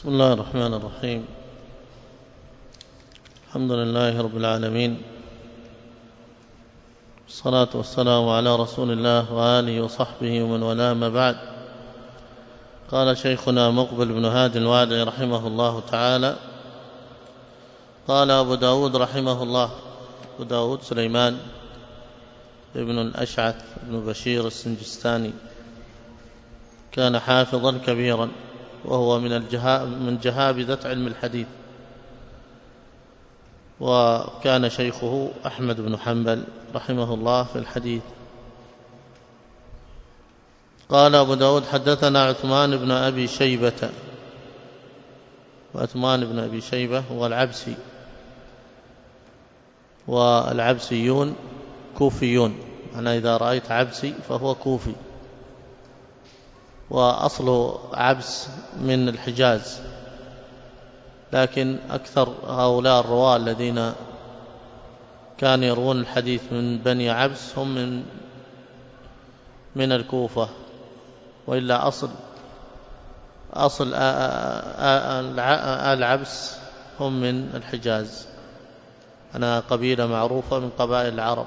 بسم الله الرحمن الرحيم. الحمد لله رب العالمين، والصلاة والسلام على رسول الله وآله وصحبه ومن والاه، ما بعد. قال شيخنا مقبل بن هادي الوادعي رحمه الله تعالى: قال أبو داود رحمه الله، أبو داود سليمان ابن الأشعث بن بشير السنجستاني، كان حافظا كبيرا، وهو من جهابذة علم الحديث، وكان شيخه أحمد بن حنبل رحمه الله في الحديث. قال أبو داود: حدثنا عثمان بن أبي شيبة. وعثمان بن أبي شيبة هو العبسي، والعبسيون كوفيون، أنا إذا رأيت عبسي فهو كوفي، وأصل عبس من الحجاز، لكن أكثر هؤلاء الرواة الذين كانوا يروون الحديث من بني عبس هم من الكوفة، وإلا أصل العبس هم من الحجاز، أنا قبيلة معروفة من قبائل العرب.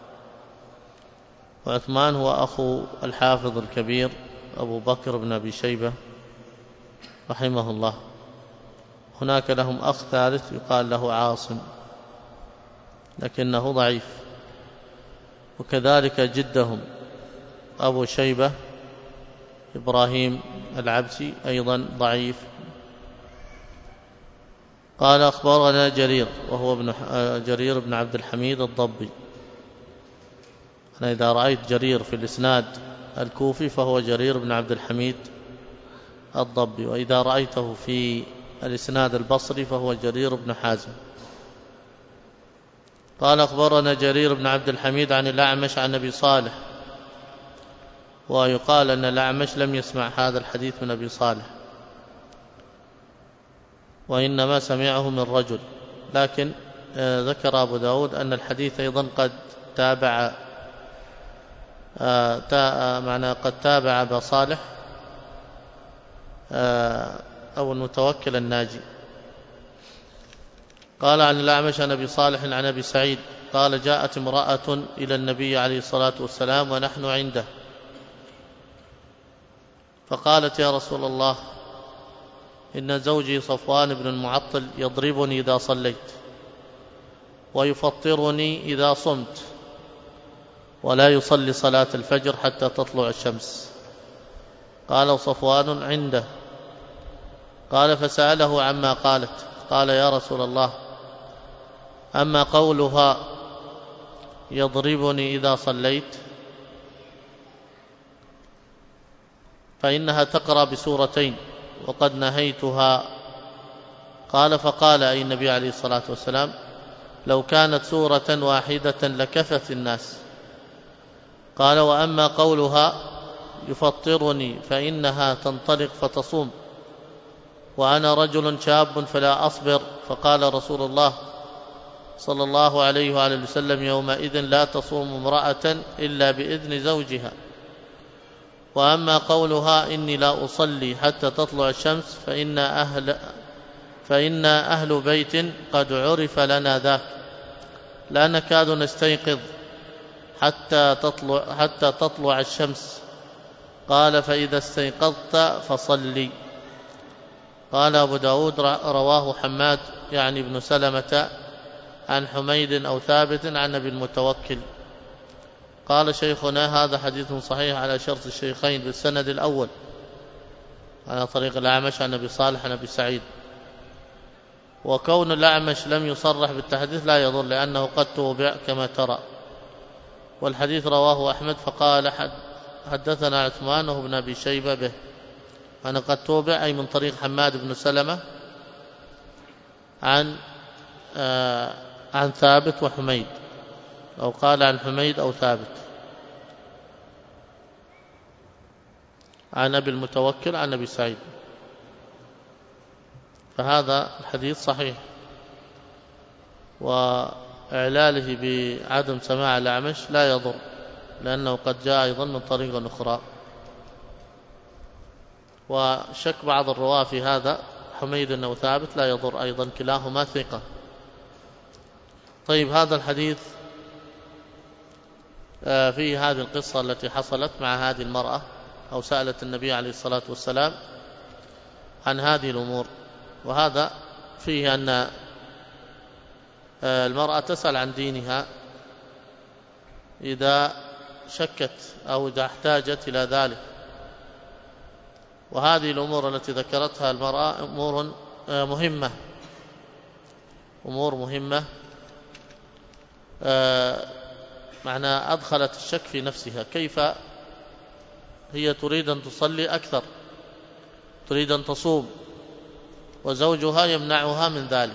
وعثمان هو أخو الحافظ الكبير أبو بكر بن أبي شيبة رحمه الله. هناك لهم أخ ثالث يقال له عاصم، لكنه ضعيف، وكذلك جدهم أبو شيبة إبراهيم العبسي أيضا ضعيف. قال: أخبرنا جرير، وهو جرير بن عبد الحميد الضبي. أنا إذا رأيت جرير في الإسناد الكوفي فهو جرير بن عبد الحميد الضبي، وإذا رأيته في الإسناد البصري فهو جرير بن حازم. قال: أخبرنا جرير بن عبد الحميد عن الأعمش عن أبي صالح، ويقال أن الأعمش لم يسمع هذا الحديث من أبي صالح، وإنما سمعه من رجل، لكن ذكر أبو داود أن الحديث أيضا قد تابع قد تابع أبا صالح أو المتوكل الناجي. قال: عن الأعمش عن أبي صالح عن أبي سعيد قال: جاءت امرأة إلى النبي عليه الصلاة والسلام ونحن عنده، فقالت: يا رسول الله، إن زوجي صفوان بن المعطل يضربني إذا صليت، ويفطرني إذا صمت، ولا يصلي صلاة الفجر حتى تطلع الشمس. قال: صفوان عنده. قال: فسأله عما قالت، قال: يا رسول الله، أما قولها يضربني إذا صليت فإنها تقرأ بسورتين وقد نهيتها. قال: فقال أي النبي عليه الصلاة والسلام: لو كانت سورة واحدة لكفت الناس. قال: وأما قولها يفطرني فإنها تنطلق فتصوم، وأنا رجل شاب فلا أصبر. فقال رسول الله صلى الله عليه وآله وسلم: يومئذ لا تصوم امرأة إلا بإذن زوجها. وأما قولها إني لا أصلي حتى تطلع الشمس فإن أهل بيت قد عرف لنا ذاك، لا نكاد نستيقظ حتى تطلع الشمس. قال: فإذا استيقظت فصلي. قال أبو داود: رواه حماد يعني ابن سلمة عن حميد أو ثابت عن أبي المتوكل. قال شيخنا: هذا حديث صحيح على شرط الشيخين بالسند الأول على طريق الأعمش عن أبي صالح عن أبي سعيد. وكون الأعمش لم يصرح بالتحديث لا يضر، لأنه قد توبع كما ترى. والحديث رواه أحمد فقال: حدثنا عثمان وهو ابن أبي شيبة به. أنا قد توبع أي من طريق حماد بن سلمة عن ثابت وحميد، أو قال عن حميد أو ثابت، عن أبي المتوكل عن أبي سعيد. فهذا الحديث صحيح، وإعلاله بعدم سماع الأعمش لا يضر، لأنه قد جاء أيضا من طريق أخرى. وشك بعض الرواة في هذا حميد أو ثابت لا يضر أيضا، كلاهما ثقة. طيب، هذا الحديث فيه هذه القصة التي حصلت مع هذه المرأة، أو سألت النبي عليه الصلاة والسلام عن هذه الأمور. وهذا فيه أن المرأة تسأل عن دينها إذا شكت أو إذا احتاجت إلى ذلك. وهذه الأمور التي ذكرتها المرأة أمور مهمة، أمور مهمة، معنى أدخلت الشك في نفسها. كيف هي تريد أن تصلي أكثر، تريد أن تصوم، وزوجها يمنعها من ذلك،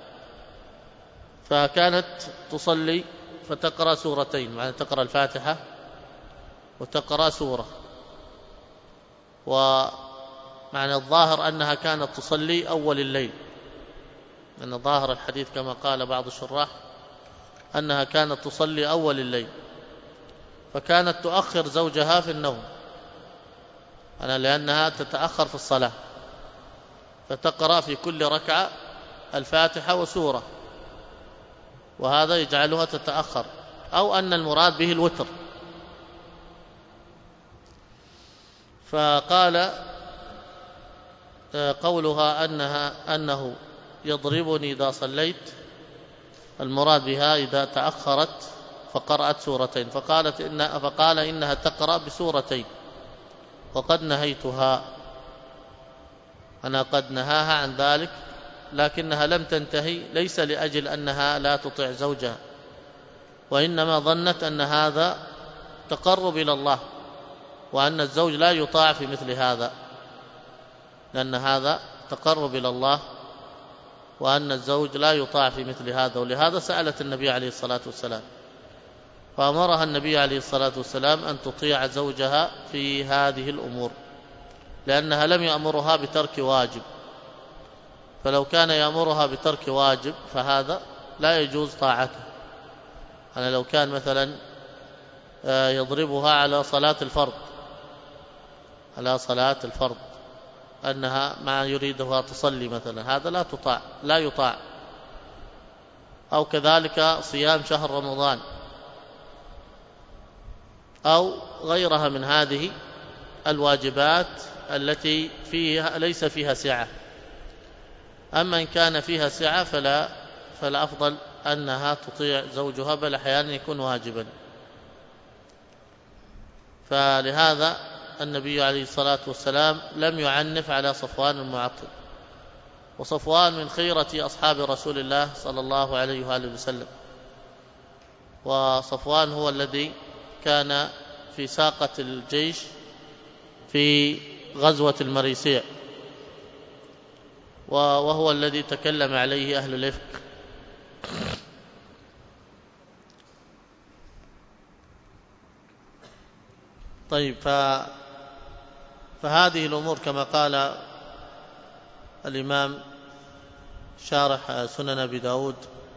فكانت تصلي فتقرأ سورتين، معنى تقرأ الفاتحة وتقرأ سورة. ومعنى الظاهر أنها كانت تصلي أول الليل، أن ظاهر الحديث كما قال بعض الشراح أنها كانت تصلي أول الليل، فكانت تؤخر زوجها في النوم، لأنها تتأخر في الصلاة، فتقرأ في كل ركعة الفاتحة وسورة، وهذا يجعلها تتأخر، أو أن المراد به الوتر. فقال قولها أنه يضربني إذا صليت، المراد بها إذا تأخرت فقرأت سورتين، فقال إنها تقرأ بسورتين، وقد نهيتها، أنا قد نهاها عن ذلك، لكنها لم تنتهي ليس لأجل أنها لا تطيع زوجها، وإنما ظنت أن هذا تقرب إلى الله، وأن الزوج لا يطاع في مثل هذا، لأن هذا تقرب إلى الله، وأن الزوج لا يطاع في مثل هذا. ولهذا سألت النبي عليه الصلاة والسلام، فأمرها النبي عليه الصلاة والسلام أن تطيع زوجها في هذه الأمور، لأنها لم يأمرها بترك واجب، فلو كان يأمرها بترك واجب فهذا لا يجوز طاعته. لو كان مثلا يضربها على صلاة الفرض، أنها ما يريدها تصلي مثلا، هذا لا يطاع. أو كذلك صيام شهر رمضان، أو غيرها من هذه الواجبات التي ليس فيها سعة. أما إن كان فيها سعة فالأفضل أنها تطيع زوجها، بل أحيانا يكون واجبا. فلهذا النبي عليه الصلاة والسلام لم يعنف على صفوان المعطل، وصفوان من خيرة أصحاب رسول الله صلى الله عليه وآله وسلم، وصفوان هو الذي كان في ساقة الجيش في غزوة المريسيع، وهو الذي تكلم عليه أهل الإفك. طيب، فهذه الأمور كما قال الإمام شارح سنن أبي داود،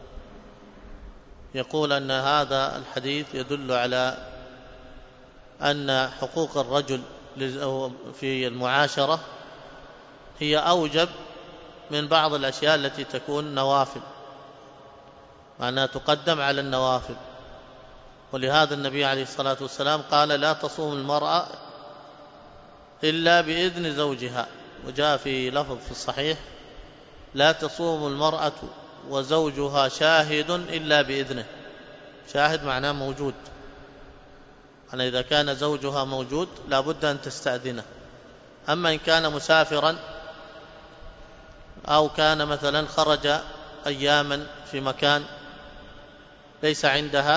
يقول أن هذا الحديث يدل على أن حقوق الرجل في المعاشرة هي أوجب من بعض الأشياء التي تكون نوافل، معناها تقدم على النوافل. ولهذا النبي عليه الصلاة والسلام قال: لا تصوم المرأة إلا بإذن زوجها. وجاء في لفظ في الصحيح: لا تصوم المرأة وزوجها شاهد إلا بإذنه. شاهد معناه موجود، أنا إذا كان زوجها موجود لا بد أن تستأذنه. أما إن كان مسافرا، أو كان مثلا خرج أياما في مكان ليس عندها،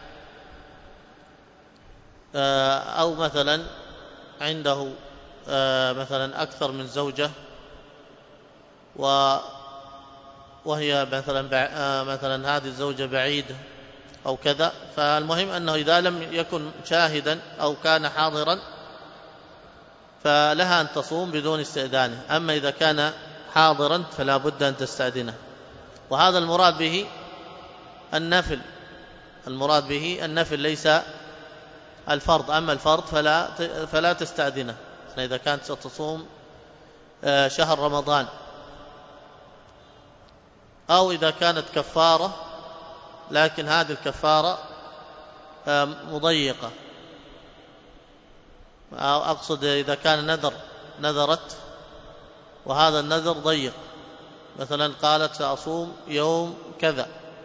أو مثلا عنده مثلا أكثر من زوجة، وهي مثلا هذه الزوجة بعيدة أو كذا، فالمهم أنه إذا لم يكن شاهدا أو كان حاضرا فلها أن تصوم بدون استئذانه. أما إذا كان حاضرا فلا بد أن تستأذنه. وهذا المراد به النفل ليس الفرض. أما الفرض فلا تستأذنه. إذا كانت ستصوم شهر رمضان أو إذا كانت كفارة لكن هذه الكفارة مضيقة، أو أقصد إذا كان نذرت وهذا النذر ضيق، مثلا قالت سأصوم يوم كذا،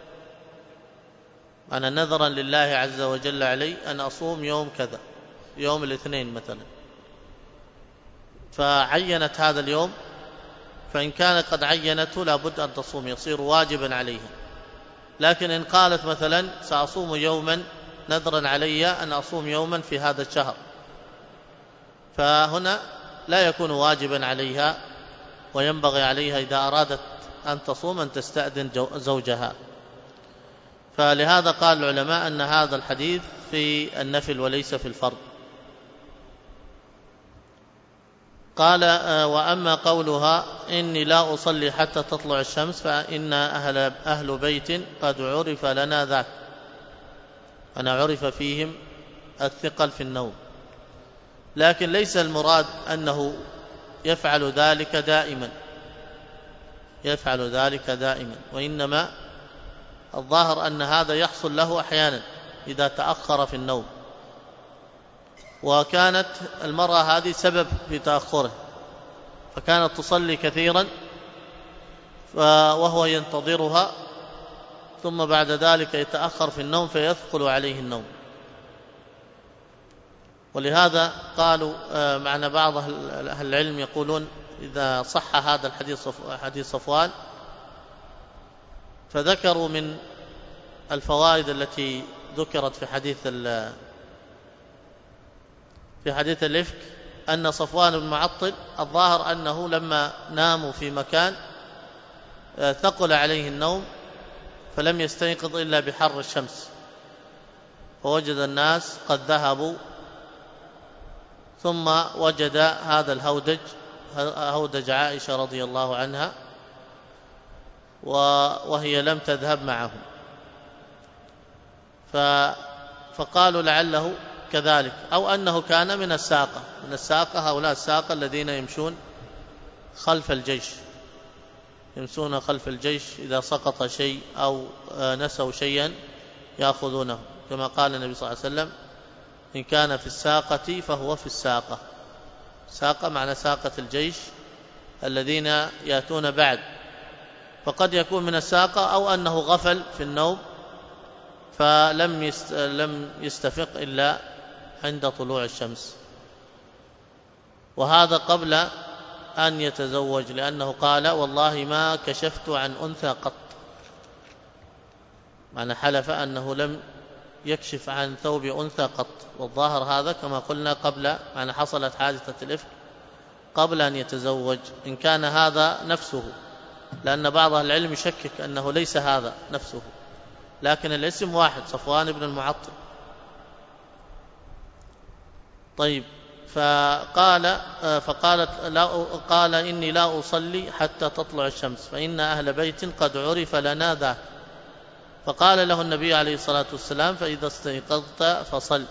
أنا نذرا لله عز وجل علي أن أصوم يوم كذا، يوم الاثنين مثلا، فعينت هذا اليوم، فإن كانت قد عينته لابد أن تصوم، يصير واجبا عليها. لكن إن قالت مثلا سأصوم يوما نذرا علي أن أصوم يوما في هذا الشهر، فهنا لا يكون واجبا عليها، وينبغي عليها إذا أرادت أن تصوم أن تستأذن زوجها. فلهذا قال العلماء أن هذا الحديث في النفل وليس في الفرض. قال وأما قولها إني لا أصلي حتى تطلع الشمس فإن أهل بيت قد عرف لنا ذاك، أنا عرف فيهم الثقل في النوم، لكن ليس المراد أنه يفعل ذلك دائما، وإنما الظاهر أن هذا يحصل له أحيانا إذا تأخر في النوم، وكانت المرأة هذه سبب في تأخره، فكانت تصلي كثيرا وهو ينتظرها، ثم بعد ذلك يتأخر في النوم فيثقل عليه النوم. ولهذا قالوا معنى بعض أهل العلم يقولون إذا صح هذا الحديث حديث صفوان، فذكروا من الفوائد التي ذكرت في حديث الإفك أن صفوان بن معطل الظاهر أنه لما ناموا في مكان ثقل عليه النوم فلم يستيقظ إلا بحر الشمس، فوجد الناس قد ذهبوا، ثم وجد هذا هودج عائشة رضي الله عنها وهي لم تذهب معهم، فقالوا لعله كذلك، أو أنه كان من الساقة هؤلاء الساقة الذين يمشون خلف الجيش، إذا سقط شيء أو نسوا شيئا يأخذونه، كما قال النبي صلى الله عليه وسلم إن كان في الساقة فهو في الساقة. ساقة معنى ساقة الجيش الذين يأتون بعد، فقد يكون من الساقة أو أنه غفل في النوم فلم يستفق إلا عند طلوع الشمس، وهذا قبل أن يتزوج، لأنه قال والله ما كشفت عن أنثى قط، معنى حلف أنه لم يكشف عن ثوب أنثى قط، والظاهر هذا كما قلنا قبل أن حصلت حادثة الإفك، قبل أن يتزوج، إن كان هذا نفسه، لأن بعض أهل العلم يشكك أنه ليس هذا نفسه، لكن الاسم واحد، صفوان بن المعطل. طيب، قال إني لا أصلي حتى تطلع الشمس فإن أهل بيت قد عرف لنا ذاك، فقال له النبي عليه الصلاة والسلام فإذا استيقظت فصل.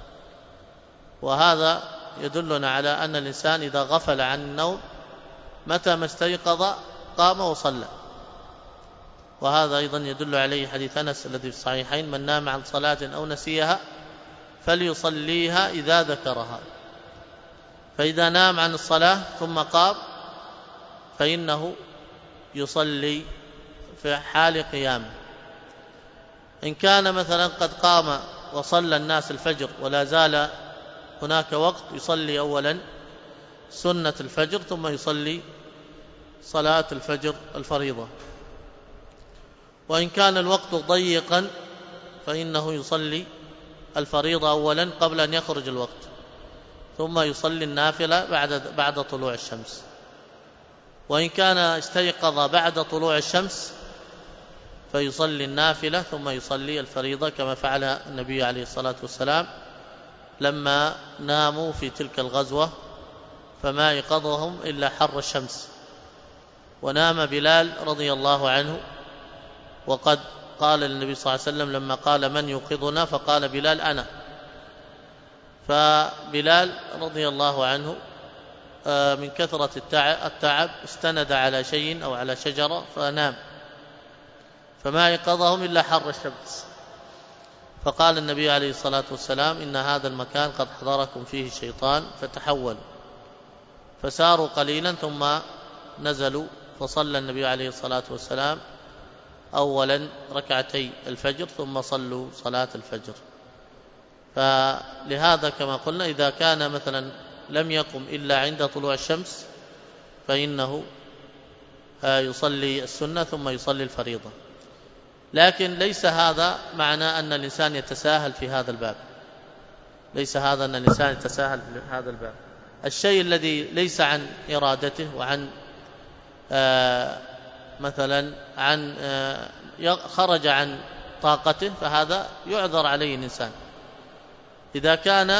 وهذا يدلنا على أن الإنسان إذا غفل عن النوم متى ما استيقظ قام وصلى، وهذا أيضا يدل عليه حديث أنس الذي في الصحيحين من نام عن صلاة أو نسيها فليصليها إذا ذكرها، فإذا نام عن الصلاة ثم قام فإنه يصلي في حال قيامه. إن كان مثلا قد قام وصلى الناس الفجر ولا زال هناك وقت، يصلي أولا سنة الفجر ثم يصلي صلاة الفجر الفريضة. وإن كان الوقت ضيقا فإنه يصلي الفريضة أولا قبل أن يخرج الوقت، ثم يصلي النافلة بعد طلوع الشمس. وإن كان استيقظ بعد طلوع الشمس فيصلي النافلة ثم يصلي الفريضة، كما فعل النبي عليه الصلاة والسلام لما ناموا في تلك الغزوة فما يقظهم إلا حر الشمس. ونام بلال رضي الله عنه، وقد قال النبي صلى الله عليه وسلم لما قال من يوقظنا فقال بلال أنا، فبلال رضي الله عنه من كثرة التعب استند على شيء أو على شجرة فنام، فما أيقظهم إلا حر الشمس. فقال النبي عليه الصلاة والسلام: إن هذا المكان قد حضركم فيه الشيطان فتحولوا. فساروا قليلا ثم نزلوا، فصلى النبي عليه الصلاة والسلام أولا ركعتي الفجر ثم صلوا صلاة الفجر. فلهذا كما قلنا إذا كان مثلا لم يقم إلا عند طلوع الشمس فإنه يصلي السنة ثم يصلي الفريضة. لكن ليس هذا معنى أن الإنسان يتساهل في هذا الباب، ليس هذا أن الإنسان يتساهل في هذا الباب. الشيء الذي ليس عن إرادته وعن مثلا عن خرج عن طاقته فهذا يعذر عليه الإنسان. إذا كان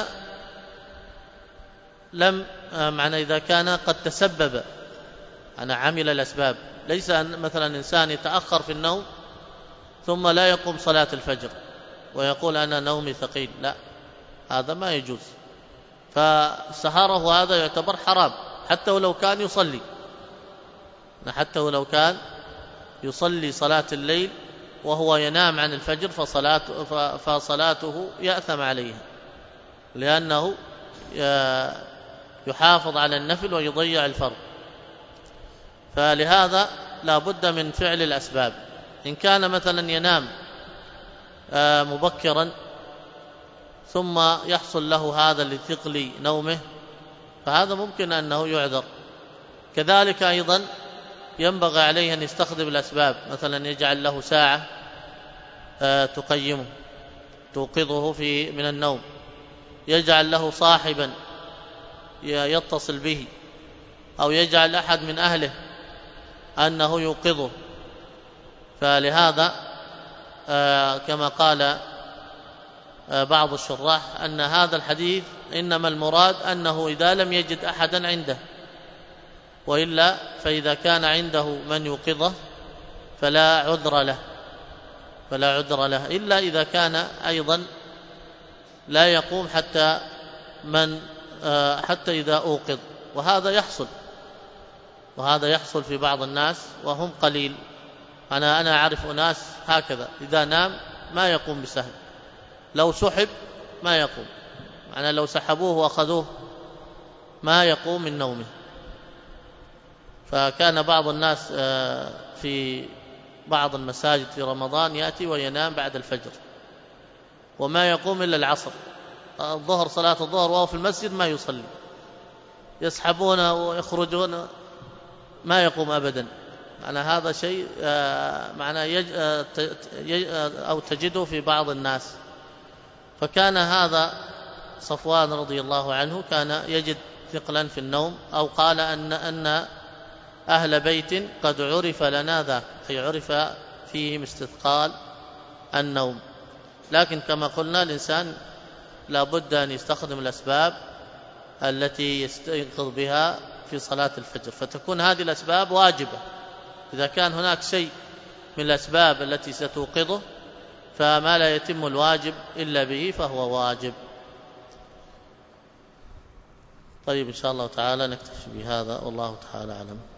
إذا كان قد تسبب، أنا عمل الأسباب، ليس أن مثلا إنسان يتأخر في النوم ثم لا يقوم صلاة الفجر ويقول أنا نومي ثقيل، لا، هذا ما يجوز. فسهره هذا يعتبر حرام حتى ولو كان يصلي، حتى ولو كان يصلي صلاة الليل وهو ينام عن الفجر فصلاته يأثم عليها، لأنه يحافظ على النفل ويضيع الفرض. فلهذا لا بد من فعل الأسباب. إن كان مثلا ينام مبكرا ثم يحصل له هذا لثقل نومه فهذا ممكن أنه يعذر. كذلك أيضا ينبغي عليه أن يستخدم الأسباب، مثلا يجعل له ساعة تقيمه توقظه من النوم، يجعل له صاحبا يتصل به، أو يجعل أحد من أهله أنه يوقظه. فلهذا كما قال بعض الشراح أن هذا الحديث إنما المراد أنه إذا لم يجد أحدا عنده، وإلا فإذا كان عنده من يوقظه فلا عذر له، إلا إذا كان أيضا لا يقوم حتى إذا أوقظ، وهذا يحصل في بعض الناس وهم قليل. أنا أعرف أناس هكذا إذا نام ما يقوم بسهل، لو سحب ما يقوم، لو سحبوه وأخذوه ما يقوم من نومه. فكان بعض الناس في بعض المساجد في رمضان يأتي وينام بعد الفجر وما يقوم إلا العصر، الظهر صلاة الظهر وهو في المسجد ما يصلي، يسحبون ويخرجون ما يقوم أبدا. هذا شيء أو تجده في بعض الناس. فكان هذا صفوان رضي الله عنه كان يجد ثقلا في النوم، أو قال أن أهل بيت قد عرف لنا ذاك، أي عرف فيهم استثقال النوم. لكن كما قلنا الإنسان لا بد أن يستخدم الأسباب التي يستيقظ بها في صلاة الفجر، فتكون هذه الأسباب واجبة. إذا كان هناك شيء من الأسباب التي ستوقظه فما لا يتم الواجب إلا به فهو واجب. طيب إن شاء الله تعالى نكتفي بهذا، والله تعالى أعلم.